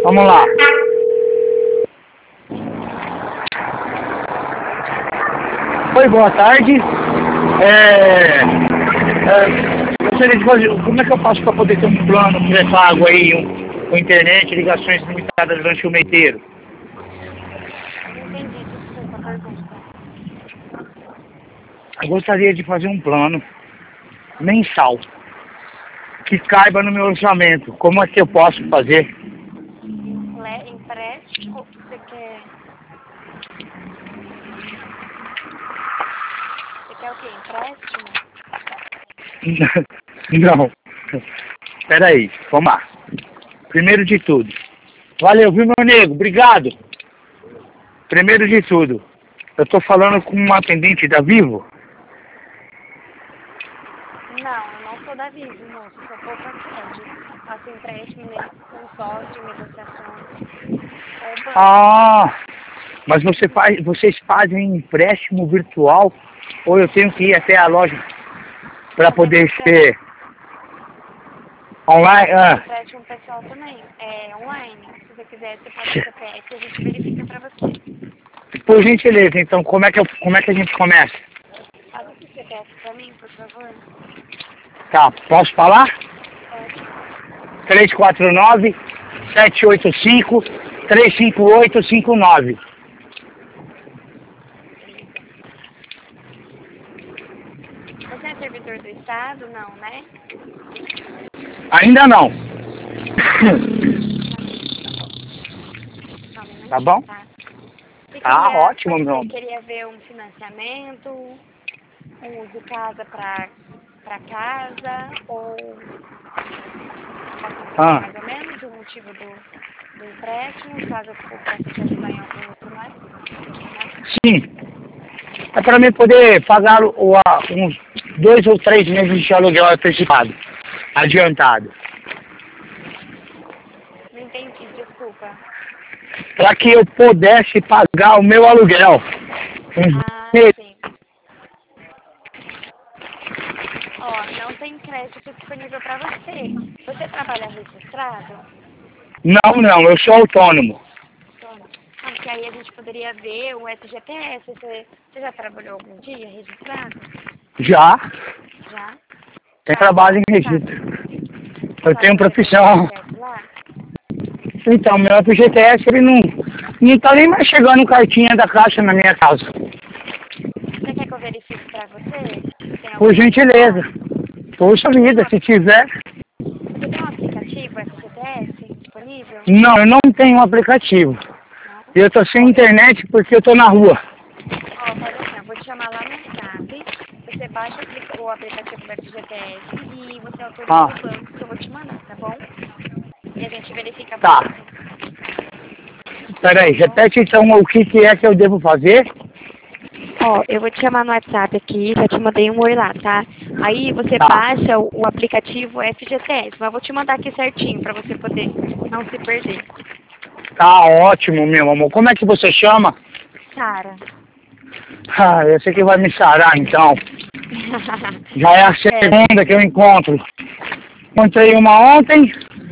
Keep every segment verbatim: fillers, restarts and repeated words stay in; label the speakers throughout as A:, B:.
A: Vamos lá. Oi, boa tarde. É, é, gostaria de fazer, como é que eu faço para poder ter um plano pré-pago aí, um, com internet e ligações limitadas durante o mês inteiro?
B: Não entendi, desculpa a pergunta.
A: Eu gostaria de fazer um plano mensal que caiba no meu orçamento. Como é que eu posso fazer?
B: Emple- Empréstimo? Você quer... Você quer o quê? Empréstimo?
A: Não. Espera aí, vamos lá. Primeiro de tudo. Valeu, viu, meu nego? Obrigado. Primeiro de tudo, eu tô falando com um atendente da Vivo.
B: Não, eu não sou da Vivo, moço. Eu sou pouco crédito. Faço empréstimo nesse consórcio, negociações. Com o banco.
A: Ah, mas você faz, vocês fazem empréstimo virtual ou eu tenho que ir até a loja para poder ser online? Ah.
B: Empréstimo pessoal também. É online. Se você quiser, você pode C P F e a gente verifica pra você.
A: Por gentileza, então como é que, eu, como é que a gente começa?
B: Faz esse C P F pra mim, por favor.
A: Tá, posso falar?
B: Pode.
A: três quatro nove, sete oito cinco, três cinco oito cinco nove.
B: Você é servidor do Estado? Não, né?
A: Ainda não.
B: Não, não
A: Tá bom?
B: Tá, Você
A: Tá
B: queria,
A: ótimo, meu
B: Você
A: amor.
B: queria ver um financiamento, um uso casa pra, pra casa, ou
A: Ah.
B: mais ou menos o motivo do, do empréstimo, caso eu possa te ajudar em algum outro mais?
A: Sim. É para mim poder pagar o, a, uns dois ou três meses de aluguel antecipado, adiantado.
B: Não entendi, desculpa.
A: Para que eu pudesse pagar o meu aluguel. Uns
B: Ah,
A: meses.
B: sim. Ó, não tem crédito disponível para você. Você trabalha registrado?
A: Não, não, eu sou autônomo.
B: Toma. Ah, porque aí a gente poderia ver o F G T S. Você, você já trabalhou algum dia registrado?
A: Já.
B: Já?
A: Eu
B: Tá,
A: trabalho em
B: tá.
A: registro. Eu
B: Sabe
A: tenho
B: o
A: profissão.
B: F G T S lá?
A: Então, meu F G T S, ele não, não tá nem mais chegando cartinha da caixa na minha casa.
B: Você quer que eu verifique pra você? Se tem
A: Por
B: alguma
A: gentileza.
B: atrasado?
A: Poxa
B: Você tem,
A: vida,
B: um,
A: se tiver.
B: você tem um aplicativo F G T S disponível?
A: Não, eu não tenho um aplicativo.
B: Não?
A: Eu tô sem
B: Ó, eu,
A: internet porque eu tô na rua.
B: ó, faz assim, eu vou te chamar lá no WhatsApp. Você baixa o, aplica o aplicativo do F G T S e você autoriza
A: Ah,
B: o banco que eu vou te mandar, tá bom? E a gente verifica pra
A: tá.
B: você.
A: Peraí, repete então o que, que é que eu devo fazer.
B: Ó, eu vou te chamar no WhatsApp aqui, já te mandei um oi lá, tá? Aí você
A: Tá,
B: baixa o, o aplicativo F G T S, mas eu vou te mandar aqui certinho pra você poder não se perder.
A: tá ótimo, meu amor. Como é que você chama?
B: Sara.
A: Ah, eu sei que vai me sarar então. Já é a
B: É,
A: segunda que eu encontro. Encontrei uma ontem,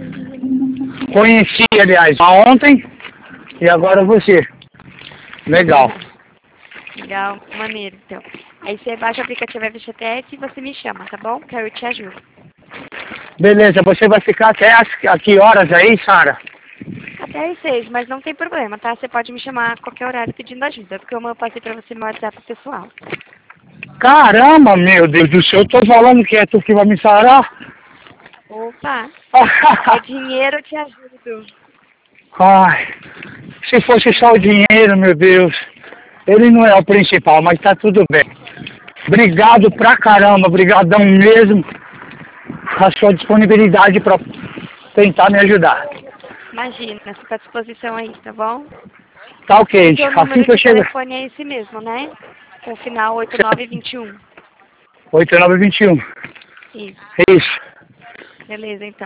A: conheci, aliás, uma ontem, e agora você. Legal.
B: legal, maneiro, então. Aí você baixa o aplicativo F G T S e você me chama, tá bom? Que aí eu te ajudo.
A: Beleza, você vai ficar até as, a que horas aí, Sara?
B: Até às seis, mas não tem problema, tá? Você pode me chamar a qualquer horário pedindo ajuda, porque eu passei pra você meu WhatsApp pessoal.
A: Caramba, meu Deus do céu, eu tô falando que é tu que vai me sarar?
B: Opa! É dinheiro, eu te ajudo.
A: Ai, se fosse só o dinheiro, meu Deus. Ele não é o principal, mas tá tudo bem. Obrigado pra caramba, brigadão mesmo. A sua disponibilidade pra tentar me ajudar.
B: Imagina, fica à disposição aí, tá bom?
A: Tá ok,
B: O seu
A: assim
B: número
A: que eu
B: de
A: chegar.
B: telefone é esse mesmo, né? Com o final oito nove dois um.
A: oito nove dois um.
B: Isso,
A: Isso.
B: beleza então.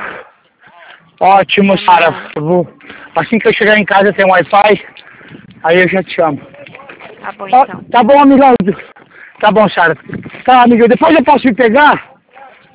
A: Ótimo, Sara.
B: Combinado.
A: Eu vou- Assim que eu chegar em casa tem Wi-Fi, aí eu já te chamo.
B: Tá bom
A: Tá,
B: então.
A: tá bom, amigão. Tá bom, Sara. Tá, amigo. Depois eu posso me pegar?